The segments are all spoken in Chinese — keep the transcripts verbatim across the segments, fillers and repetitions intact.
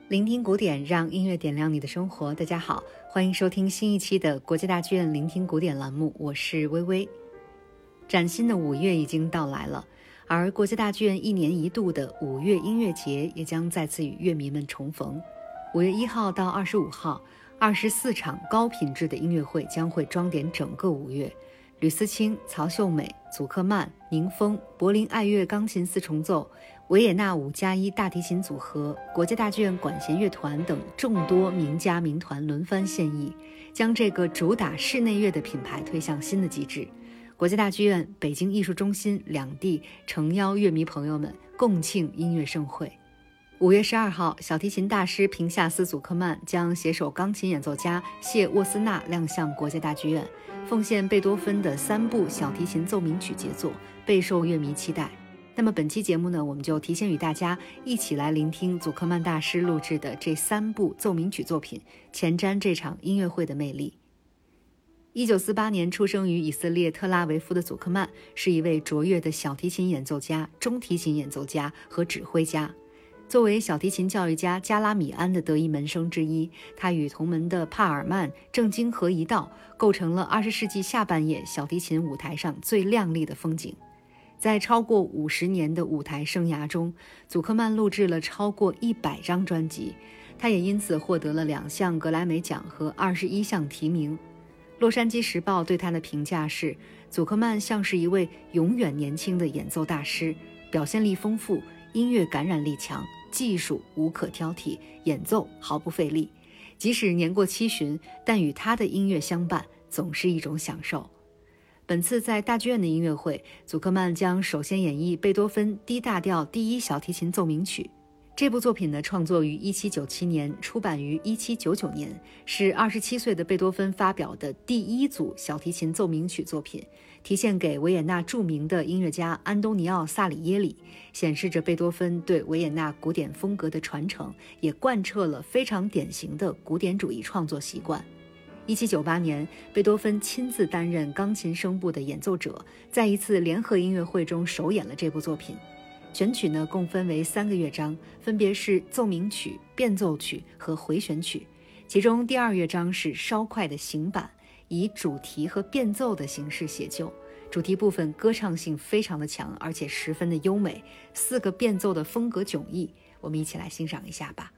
聆听古典，让音乐点亮你的生活。大家好，欢迎收听新一期的国际大剧院聆听古典栏目，我是微微。崭新的五月已经到来了，而国际大剧院一年一度的五月音乐节也将再次与乐迷们重逢。五月一号到二十五号，二十四场高品质的音乐会将会装点整个五月。吕思清、曹秀美、祖克曼、宁峰、柏林爱乐钢琴四重奏、维也纳五加一大提琴组合、国际大剧院管弦乐团等众多名家名团轮番献艺，将这个主打室内乐的品牌推向新的极致。国际大剧院、北京艺术中心两地诚邀乐迷朋友们共庆音乐盛会。五月十二号，小提琴大师平夏斯·祖克曼将携手钢琴演奏家谢沃斯纳亮相国际大剧院，奉献贝多芬的三部小提琴奏鸣曲杰作，备受乐迷期待。那么本期节目呢，我们就提前与大家一起来聆听祖克曼大师录制的这三部奏鸣曲作品，前瞻这场音乐会的魅力。一九四八年出生于以色列特拉维夫的祖克曼是一位卓越的小提琴演奏家、中提琴演奏家和指挥家。作为小提琴教育家加拉米安的得意门生之一，他与同门的帕尔曼正经合一道，构成了二十世纪下半叶小提琴舞台上最亮丽的风景。在超过五十年的舞台生涯中，祖克曼录制了超过一百张专辑，他也因此获得了两项格莱美奖和二十一项提名。洛杉矶时报对他的评价是，祖克曼像是一位永远年轻的演奏大师，表现力丰富，音乐感染力强，技术无可挑剔，演奏毫不费力。即使年过七旬，但与他的音乐相伴，总是一种享受。本次在大剧院的音乐会，祖克曼将首先演绎贝多芬 D 大调第一小提琴奏鸣曲。这部作品呢，创作于一七九七年，出版于一七九九年，是二十七岁的贝多芬发表的第一组小提琴奏鸣曲作品，题献给维也纳著名的音乐家安东尼奥·萨里耶里，显示着贝多芬对维也纳古典风格的传承，也贯彻了非常典型的古典主义创作习惯。一七九八年，贝多芬亲自担任钢琴声部的演奏者，在一次联合音乐会中首演了这部作品。全曲呢共分为三个乐章，分别是奏鸣曲、变奏曲和回旋曲。其中第二乐章是稍快的行板，以主题和变奏的形式写就。主题部分歌唱性非常的强，而且十分的优美。四个变奏的风格迥异，我们一起来欣赏一下吧。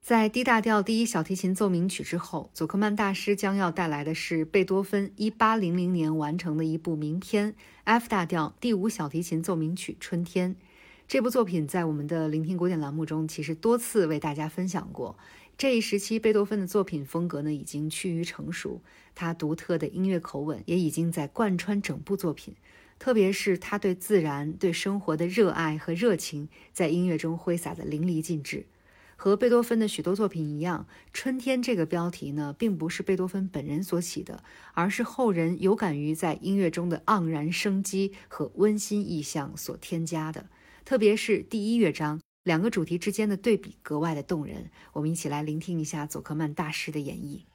在 D 大调第一小提琴奏鸣曲之后，佐克曼大师将要带来的是贝多芬一八零零年完成的一部名篇 F 大调第五小提琴奏鸣曲《春天》。这部作品在我们的聆听古典栏目中其实多次为大家分享过。这一时期贝多芬的作品风格呢已经趋于成熟，他独特的音乐口吻也已经在贯穿整部作品，特别是他对自然、对生活的热爱和热情在音乐中挥洒得淋漓尽致。和贝多芬的许多作品一样，春天这个标题呢，并不是贝多芬本人所起的，而是后人有感于在音乐中的盎然生机和温馨意象所添加的。特别是第一乐章，两个主题之间的对比格外的动人。我们一起来聆听一下佐克曼大师的演绎。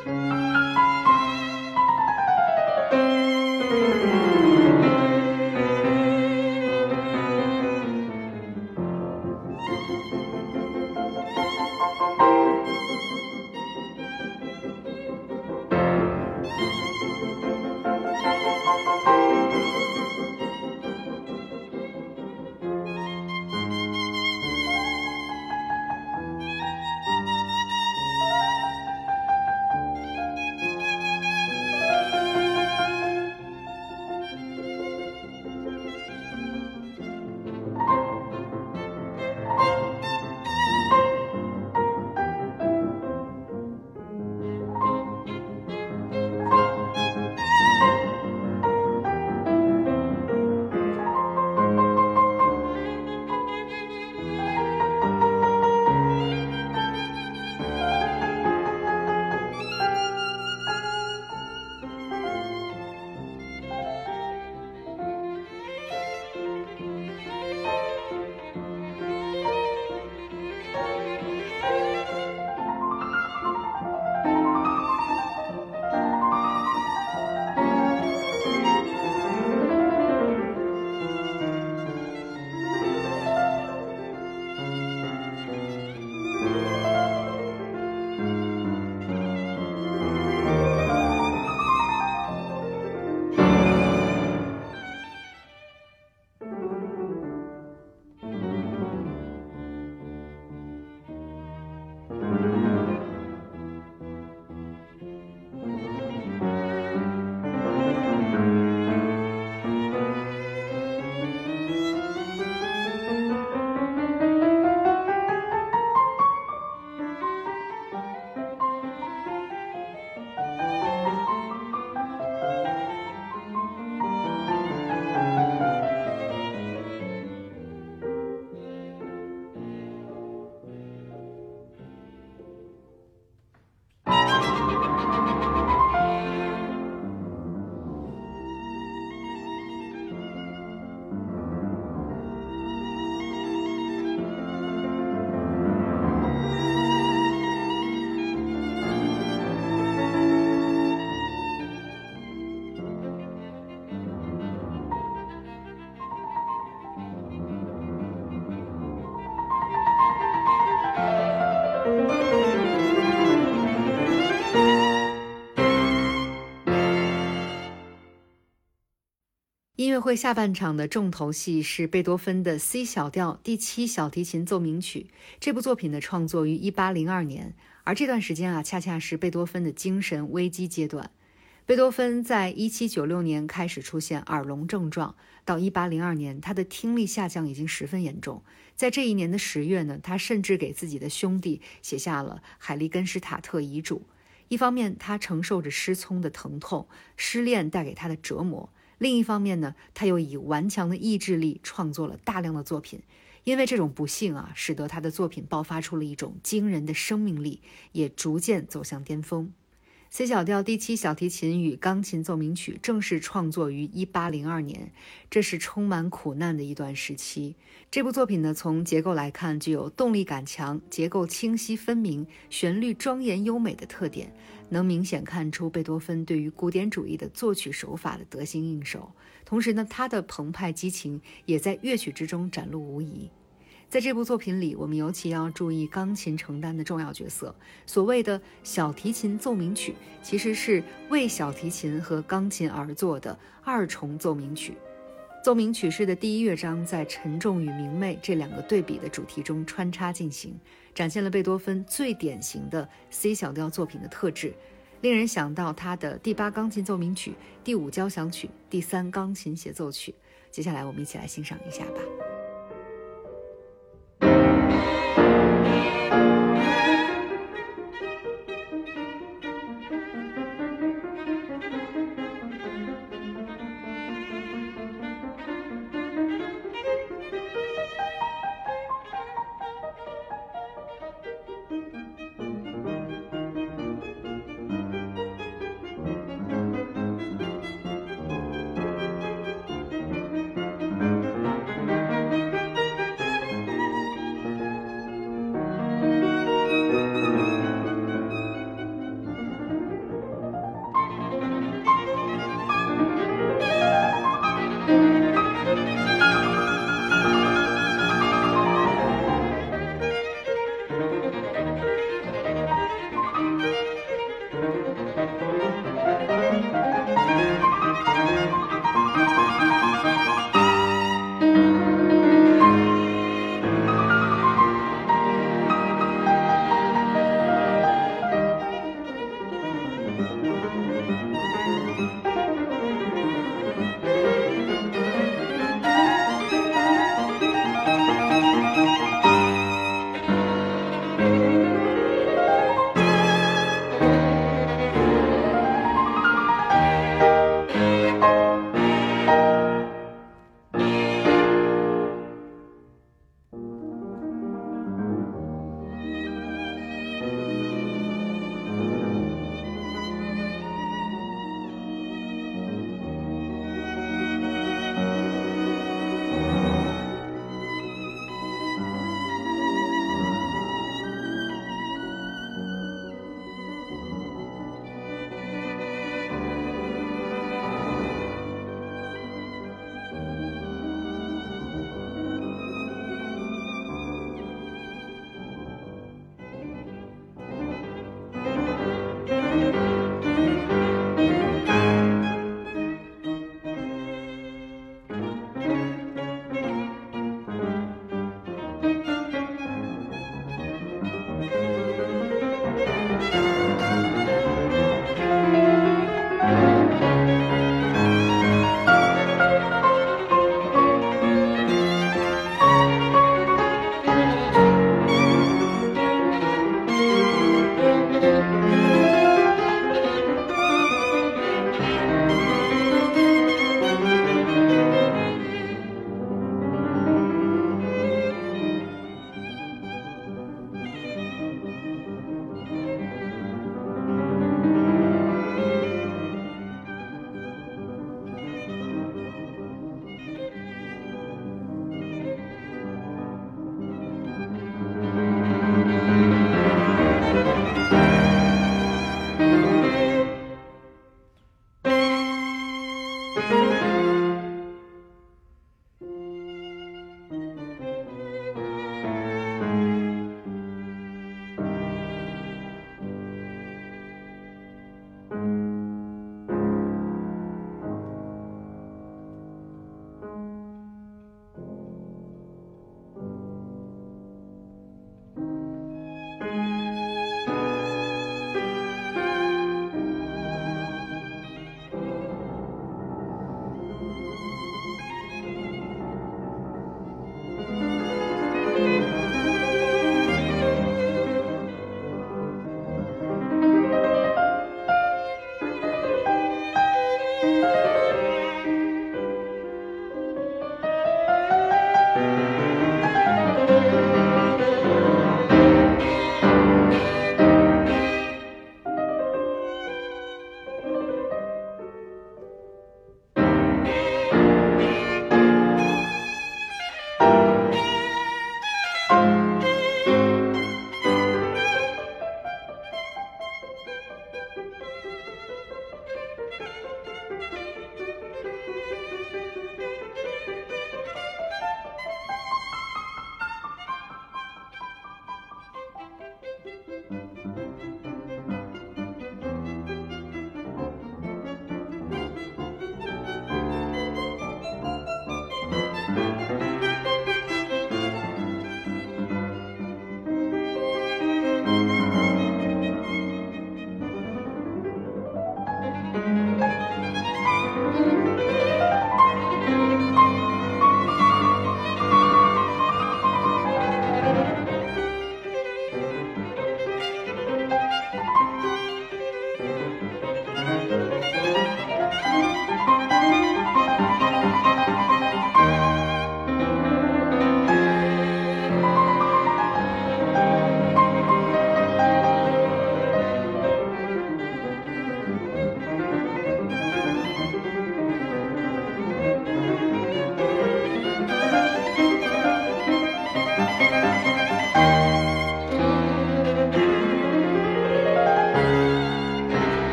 音乐会下半场的重头戏是贝多芬的 C 小调第七小提琴奏鸣曲。这部作品的创作于一八零二年，而这段时间啊，恰恰是贝多芬的精神危机阶段。贝多芬在一七九六年开始出现耳聋症状，到一八零二年，他的听力下降已经十分严重。在这一年的十月呢，他甚至给自己的兄弟写下了海利根施塔特遗嘱。一方面，他承受着失聪的疼痛，失恋带给他的折磨；另一方面呢，他又以顽强的意志力创作了大量的作品。因为这种不幸啊，使得他的作品爆发出了一种惊人的生命力，也逐渐走向巅峰。C 小调第七小提琴与钢琴奏鸣曲正式创作于一八零二年，这是充满苦难的一段时期。这部作品呢，从结构来看，具有动力感强、结构清晰分明、旋律庄严优美的特点，能明显看出贝多芬对于古典主义的作曲手法的得心应手。同时呢，他的澎湃激情也在乐曲之中展露无遗。在这部作品里，我们尤其要注意钢琴承担的重要角色。所谓的小提琴奏鸣曲，其实是为小提琴和钢琴而作的二重奏鸣曲。奏鸣曲式的第一乐章在沉重与明媚这两个对比的主题中穿插进行，展现了贝多芬最典型的 C 小调作品的特质，令人想到他的第八钢琴奏鸣曲、第五交响曲、第三钢琴协奏曲。接下来我们一起来欣赏一下吧。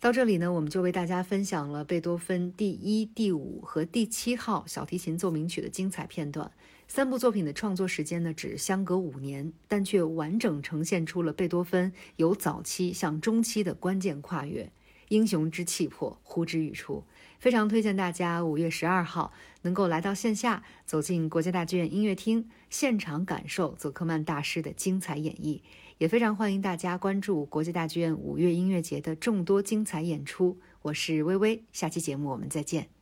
到这里呢，我们就为大家分享了贝多芬第一、第五和第七号小提琴奏鸣曲的精彩片段。三部作品的创作时间呢，只相隔五年，但却完整呈现出了贝多芬由早期向中期的关键跨越，英雄之气魄呼之欲出。非常推荐大家五月十二号能够来到线下，走进国家大剧院音乐厅，现场感受佐克曼大师的精彩演绎。也非常欢迎大家关注国际大剧院五月音乐节的众多精彩演出。我是微微，下期节目我们再见。